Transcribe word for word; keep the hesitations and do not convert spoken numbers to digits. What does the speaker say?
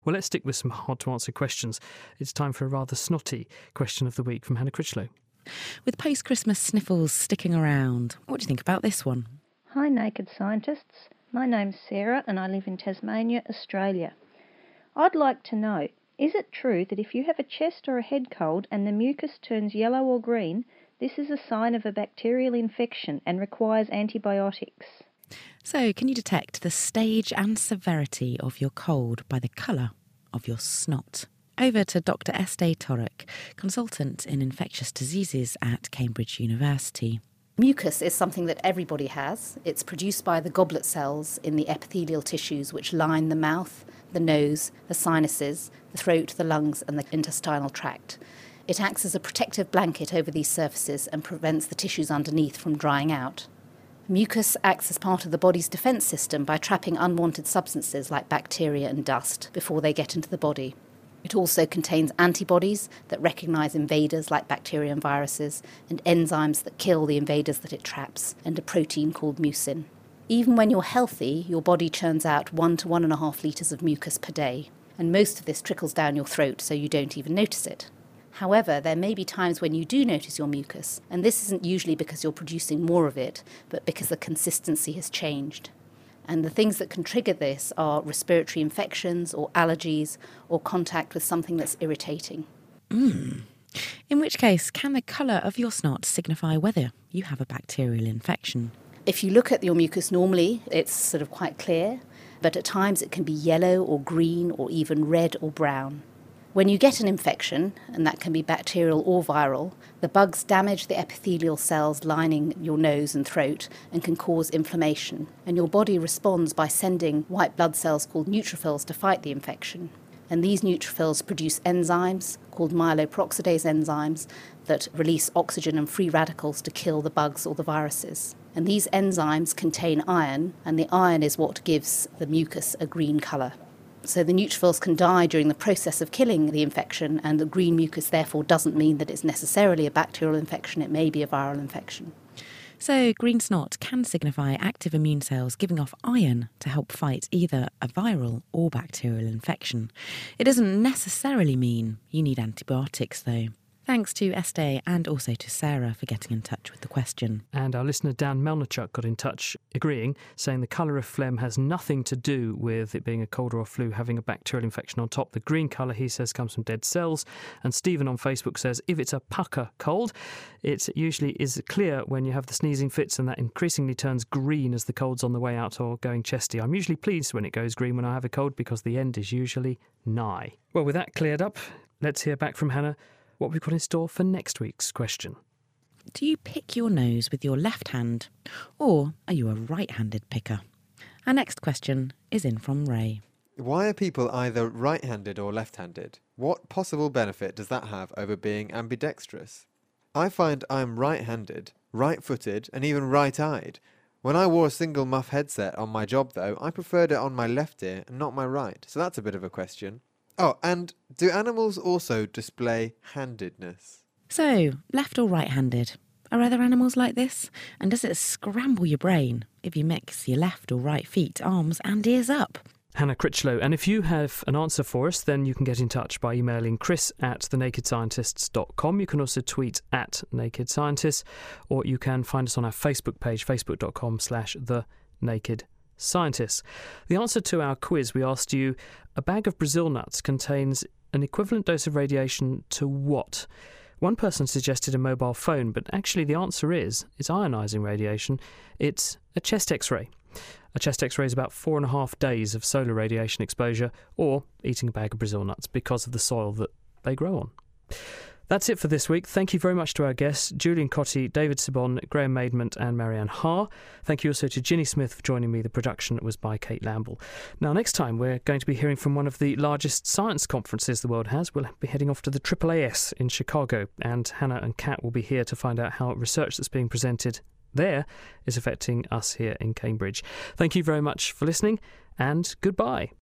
Well, let's stick with some hard-to-answer questions. It's time for a rather snotty question of the week from Hannah Critchlow. With post-Christmas sniffles sticking around, what do you think about this one? Hi, Naked Scientists. My name's Sarah and I live in Tasmania, Australia. I'd like to know, is it true that if you have a chest or a head cold and the mucus turns yellow or green, this is a sign of a bacterial infection and requires antibiotics? So, can you detect the stage and severity of your cold by the colour of your snot? Over to Doctor Estee Torek, consultant in infectious diseases at Cambridge University. Mucus is something that everybody has. It's produced by the goblet cells in the epithelial tissues which line the mouth, the nose, the sinuses, the throat, the lungs and the intestinal tract. It acts as a protective blanket over these surfaces and prevents the tissues underneath from drying out. Mucus acts as part of the body's defence system by trapping unwanted substances like bacteria and dust before they get into the body. It also contains antibodies that recognise invaders like bacteria and viruses, and enzymes that kill the invaders that it traps, and a protein called mucin. Even when you're healthy, your body churns out one to one and a half litres of mucus per day, and most of this trickles down your throat so you don't even notice it. However, there may be times when you do notice your mucus, and this isn't usually because you're producing more of it, but because the consistency has changed. And the things that can trigger this are respiratory infections or allergies or contact with something that's irritating. Mm. In which case, can the colour of your snot signify whether you have a bacterial infection? If you look at your mucus normally, it's sort of quite clear, but at times it can be yellow or green or even red or brown. When you get an infection, and that can be bacterial or viral, the bugs damage the epithelial cells lining your nose and throat and can cause inflammation. And your body responds by sending white blood cells called neutrophils to fight the infection. And these neutrophils produce enzymes called myeloperoxidase enzymes that release oxygen and free radicals to kill the bugs or the viruses. And these enzymes contain iron, and the iron is what gives the mucus a green colour. So the neutrophils can die during the process of killing the infection, and the green mucus therefore doesn't mean that it's necessarily a bacterial infection, it may be a viral infection. So green snot can signify active immune cells giving off iron to help fight either a viral or bacterial infection. It doesn't necessarily mean you need antibiotics though. Thanks to Estee and also to Sarah for getting in touch with the question. And our listener Dan Melnichuk got in touch agreeing, saying the colour of phlegm has nothing to do with it being a cold or a flu having a bacterial infection on top. The green colour, he says, comes from dead cells. And Stephen on Facebook says if it's a pucker cold, it usually is clear when you have the sneezing fits, and that increasingly turns green as the cold's on the way out or going chesty. I'm usually pleased when it goes green when I have a cold because the end is usually nigh. Well, with that cleared up, let's hear back from Hannah what we've got in store for next week's question. Do you pick your nose with your left hand, or are you a right-handed picker? Our next question is in from Ray. Why are people either right-handed or left-handed? What possible benefit does that have over being ambidextrous? I find I'm right-handed, right-footed, and even right-eyed. When I wore a single muff headset on my job, though, I preferred it on my left ear and not my right, so that's a bit of a question. Oh, and do animals also display handedness? So, left or right-handed? Are other animals like this? And does it scramble your brain if you mix your left or right feet, arms and ears up? Hannah Critchlow. And if you have an answer for us, then you can get in touch by emailing chris at the naked scientists dot com. You can also tweet at Naked Scientists, or you can find us on our Facebook page, facebook.com slash the naked Scientists. The answer to our quiz, we asked you, a bag of Brazil nuts contains an equivalent dose of radiation to what? One person suggested a mobile phone, but actually the answer is, it's ionising radiation. It's a chest x-ray. A chest x-ray is about four and a half days of solar radiation exposure, or eating a bag of Brazil nuts because of the soil that they grow on. That's it for this week. Thank you very much to our guests, Julian Cotty, David Sibon, Graham Maidment and Marianne Haar. Thank you also to Ginny Smith for joining me. The production was by Kate Lamble. Now, next time we're going to be hearing from one of the largest science conferences the world has. We'll be heading off to the triple A S in Chicago, and Hannah and Kat will be here to find out how research that's being presented there is affecting us here in Cambridge. Thank you very much for listening, and goodbye.